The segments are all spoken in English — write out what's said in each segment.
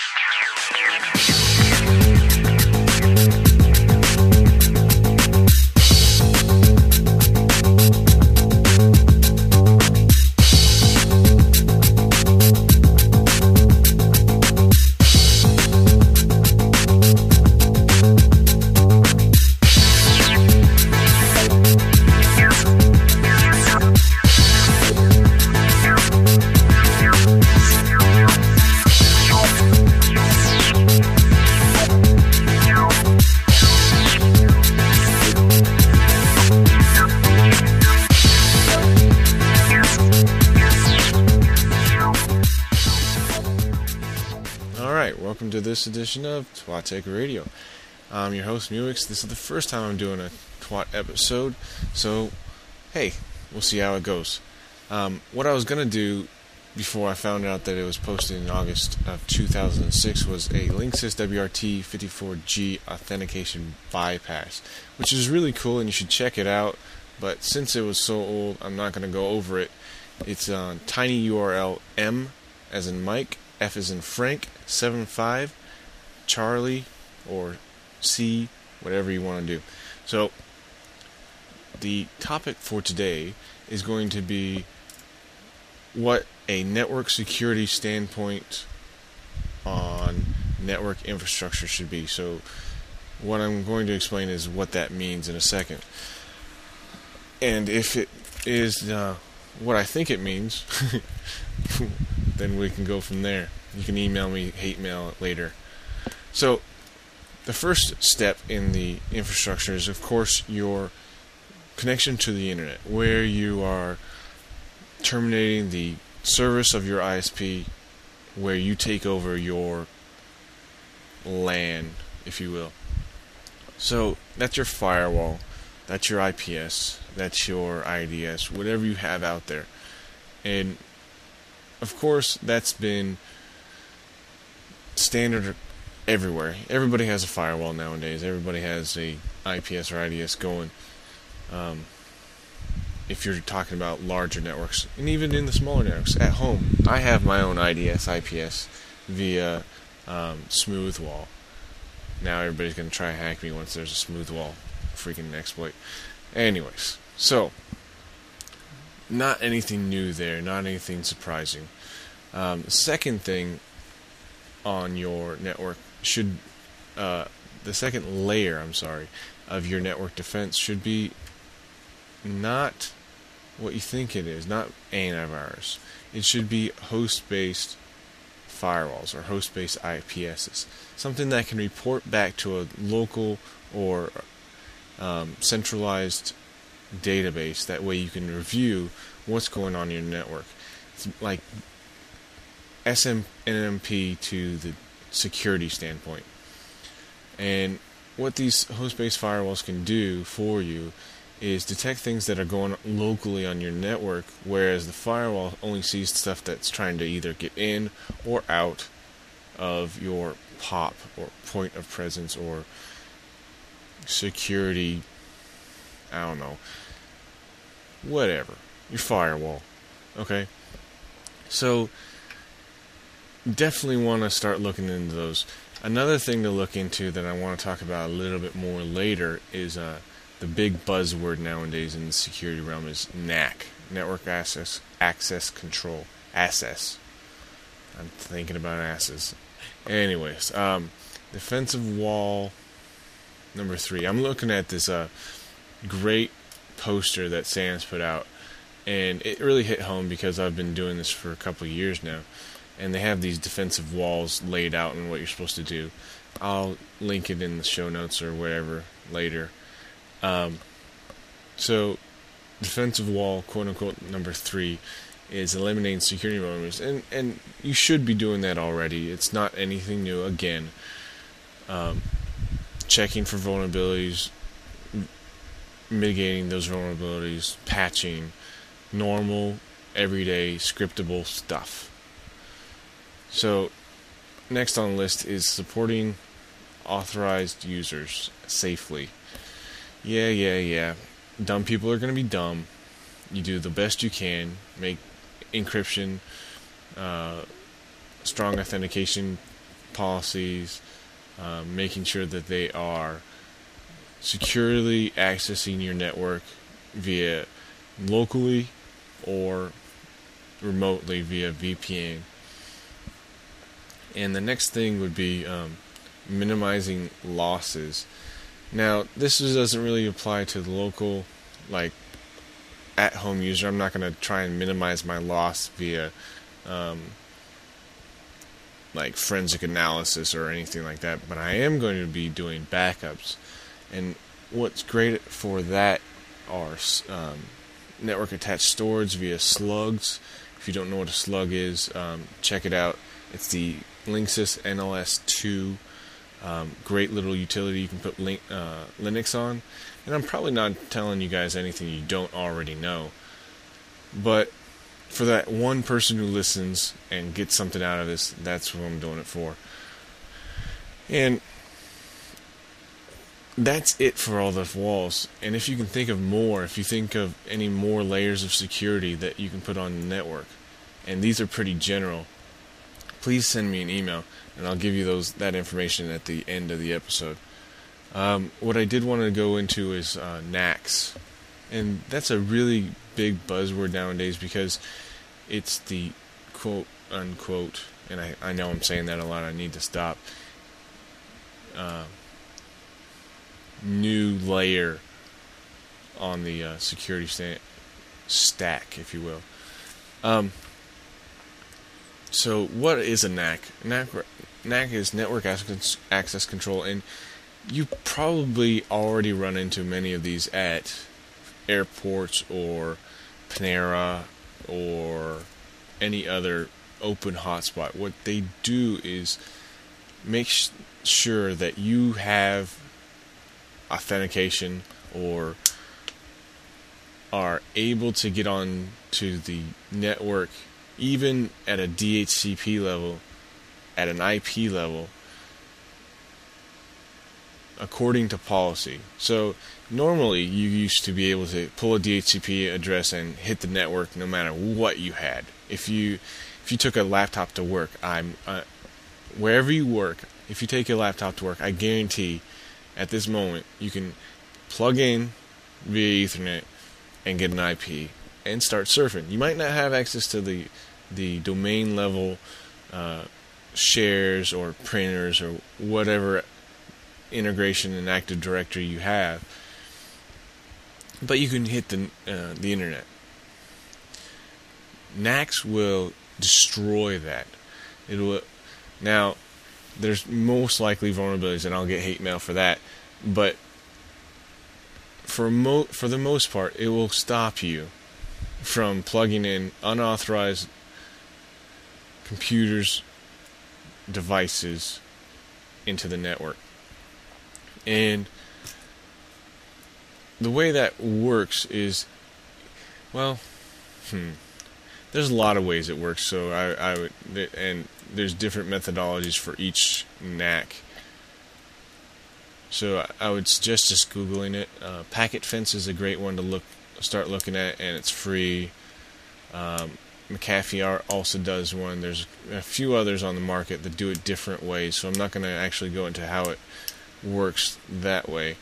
Welcome to this edition of Twat Tech Radio. I'm your host, Muix. This is the first time I'm doing a Twat episode, so hey, we'll see how it goes. What I was going to do before I found out that it was posted in August of 2006 was a Linksys WRT54G authentication bypass, which is really cool and you should check it out, but since it was so old, I'm not going to go over it. It's on tinyurl M as in Mike, F as in Frank, 75, Charlie, or C, whatever you want to do. So, the topic for today is going to be what a network security standpoint on network infrastructure should be. So, what I'm going to explain is what that means in a second. And if it is what I think it means, then we can go from there. You can email me, hate mail later. So, the first step in the infrastructure is, of course, your connection to the internet, where you are terminating the service of your ISP, where you take over your LAN, if you will. So, that's your firewall, that's your IPS, that's your IDS, whatever you have out there. And, of course, that's been standard everywhere. Everybody has a firewall nowadays. Everybody has a IPS or IDS going. If you're talking about larger networks, and even in the smaller networks at home, I have my own IDS, IPS via Smoothwall. Now everybody's going to try to hack me once there's a Smoothwall freaking exploit. Anyways, so not anything new there, not anything surprising. The second thing on your network should, the second layer, of your network defense should be not what you think it is, not antivirus. It should be host-based firewalls or host-based IPSs. Something that can report back to a local or centralized database. That way you can review what's going on in your network. It's like SNMP to the security standpoint. And what these host-based firewalls can do for you is detect things that are going locally on your network, whereas the firewall only sees stuff that's trying to either get in or out of your POP, or point of presence, or security, I don't know, whatever, your firewall. Okay? So, definitely want to start looking into those. Another thing to look into that I want to talk about a little bit more later is the big buzzword nowadays in the security realm is NAC, Network Access Control. ASS. I'm thinking about asses. Anyways, defensive wall number 3. I'm looking at this great poster that SANS put out, and it really hit home because I've been doing this for a couple of years now. And they have these defensive walls laid out and what you're supposed to do. I'll link it in the show notes or whatever later. So, defensive wall, quote-unquote, number 3 is eliminating security vulnerabilities. And you should be doing that already. It's not anything new. Again, checking for vulnerabilities, mitigating those vulnerabilities, patching, normal, everyday, scriptable stuff. So, next on the list is supporting authorized users safely. Yeah. Dumb people are going to be dumb. You do the best you can. Make encryption, strong authentication policies, making sure that they are securely accessing your network via locally or remotely via VPN. And the next thing would be minimizing losses. Now, this doesn't really apply to the local, like, at-home user. I'm not going to try and minimize my loss via, like, forensic analysis or anything like that, but I am going to be doing backups. And what's great for that are network-attached storage via slugs. If you don't know what a slug is, check it out. It's the Linksys NLS2. Great little utility you can put Linux on. And I'm probably not telling you guys anything you don't already know. But for that one person who listens and gets something out of this, that's what I'm doing it for. And that's it for all the walls. And if you can think of more, if you think of any more layers of security that you can put on the network, and these are pretty general, please send me an email, and I'll give you that information at the end of the episode. What I did want to go into is NACs, and that's a really big buzzword nowadays because it's the quote unquote, and I know I'm saying that a lot, I need to stop, new layer on the security stack, if you will. So what is a NAC? NAC is Network Access Control, and you probably already run into many of these at airports or Panera or any other open hotspot. What they do is make sure that you have authentication or are able to get on to the network even at a DHCP level, at an IP level, according to policy. So normally you used to be able to pull a DHCP address and hit the network no matter what you had. If you took a laptop to work, wherever you work, if you take a laptop to work, I guarantee at this moment you can plug in via Ethernet and get an IP and start surfing. You might not have access to the domain level shares or printers or whatever integration in Active Directory you have, but you can hit the internet. NACs will destroy that. It will. Now, there's most likely vulnerabilities, and I'll get hate mail for that, but for the most part, it will stop you from plugging in unauthorized computers, devices into the network. And the way that works is, well, there's a lot of ways it works. So I would, and there's different methodologies for each NAC. So I would suggest just Googling it. Packet Fence is a great one to start looking at, and it's free. McAfee also does one. There's a few others on the market that do it different ways, so I'm not going to actually go into how it works that way.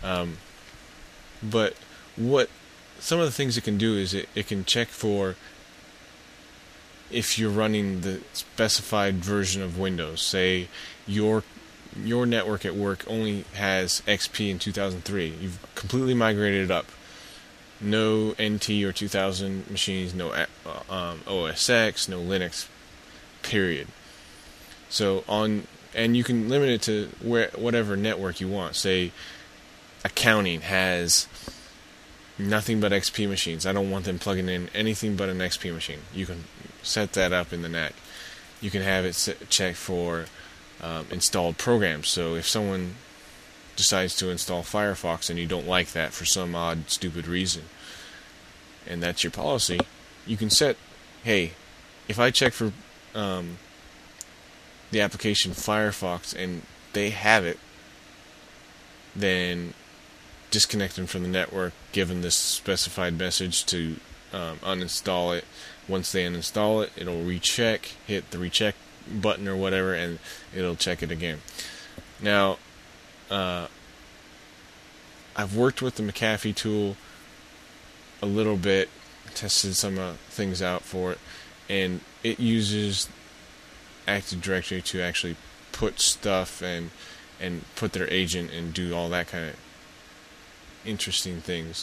But what some of the things it can do is it can check for if you're running the specified version of Windows. Say your network at work only has XP in 2003. You've completely migrated it up. No NT or 2000 machines, no OS X, no Linux, period. So and you can limit it to whatever network you want. Say accounting has nothing but XP machines. I don't want them plugging in anything but an XP machine. You can set that up in the NAC. You can have it check for installed programs. So if someone decides to install Firefox and you don't like that for some odd, stupid reason, and that's your policy, you can set, hey, if I check for the application Firefox and they have it, then disconnect them from the network, give them this specified message to uninstall it. Once they uninstall it, it'll recheck, hit the recheck button or whatever, and it'll check it again. Now, I've worked with the McAfee tool a little bit, tested some things out for it, and it uses Active Directory to actually put stuff and put their agent and do all that kind of interesting things.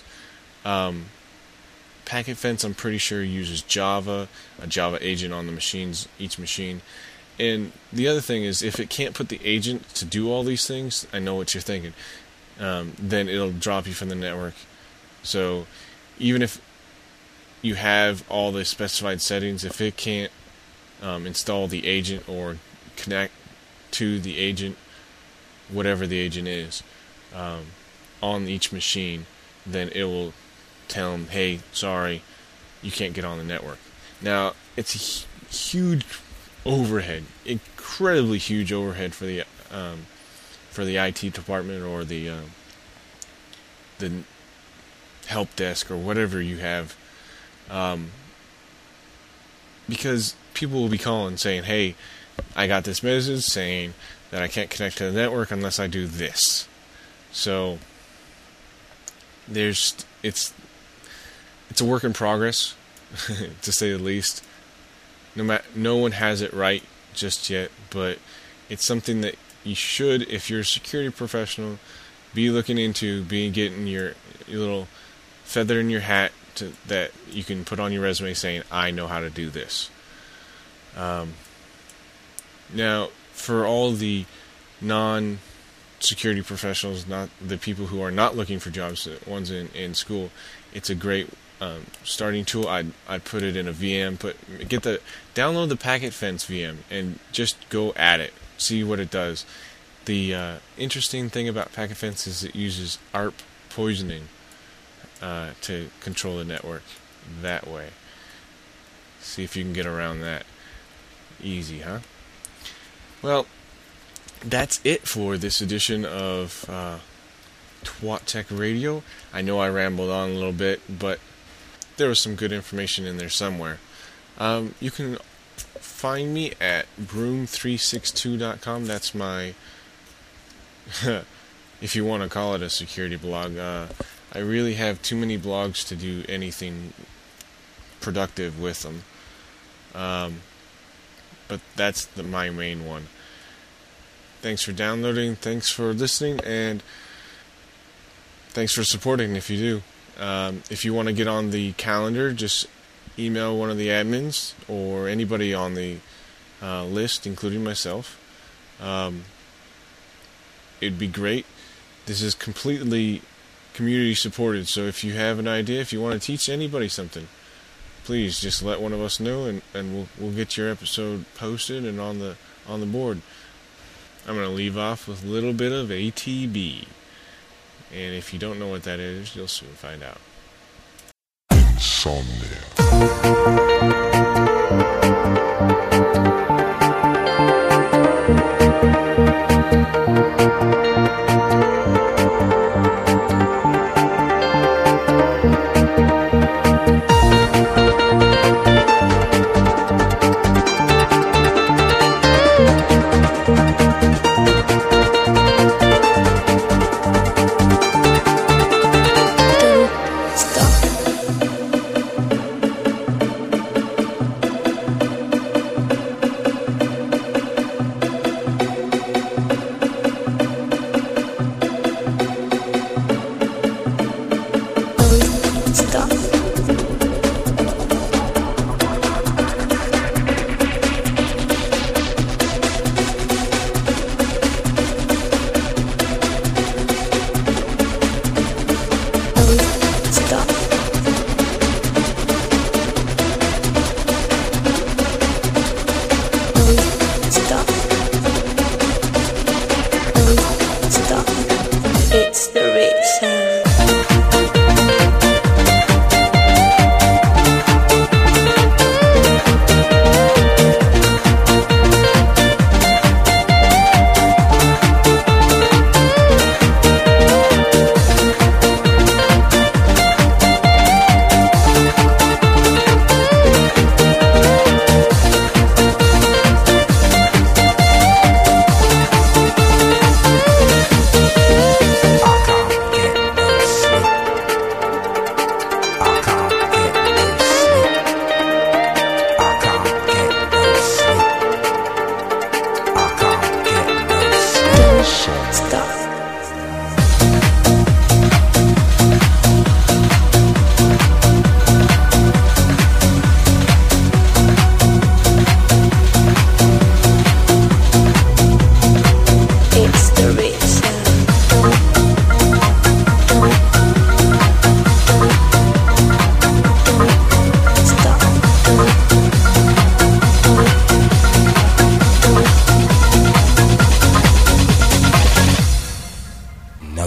Packet Fence, I'm pretty sure, uses Java, a Java agent on the each machine. And the other thing is, if it can't put the agent to do all these things, I know what you're thinking, then it'll drop you from the network. So even if you have all the specified settings, if it can't install the agent or connect to the agent, whatever the agent is, on each machine, then it will tell them, hey, sorry, you can't get on the network. Now, it's a huge overhead, incredibly huge overhead for the IT department or the help desk or whatever you have, because people will be calling saying, hey, I got this message saying that I can't connect to the network unless I do this. So it's a work in progress, to say the least. No one has it right just yet, but it's something that you should, if you're a security professional, be looking into, getting your little feather in your hat that you can put on your resume saying, I know how to do this. Now, for all the non-security professionals, not the people who are not looking for jobs, the ones in school, it's a great starting tool. I'd put it in a VM. Download the Packet Fence VM and just go at it. See what it does. The interesting thing about Packet Fence is it uses ARP poisoning to control the network that way. See if you can get around that. Easy, huh? Well, that's it for this edition of Twat Tech Radio. I know I rambled on a little bit, but there was some good information in there somewhere. You can find me at broom362.com. That's my, if you want to call it a security blog. I really have too many blogs to do anything productive with them. But that's my main one. Thanks for downloading, thanks for listening, and thanks for supporting if you do. If you want to get on the calendar, just email one of the admins or anybody on the list, including myself. It'd be great. This is completely community supported, so if you have an idea, if you want to teach anybody something, please just let one of us know, and we'll get your episode posted and on the board. I'm going to leave off with a little bit of ATB. And if you don't know what that is, you'll soon find out. Insomnia.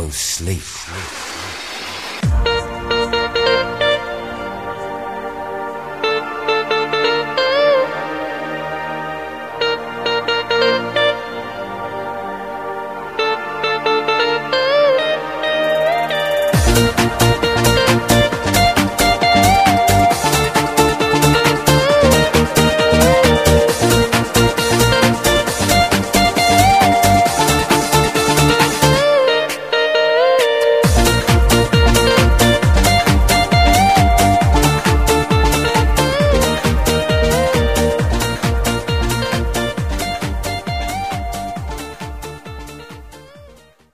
sleep.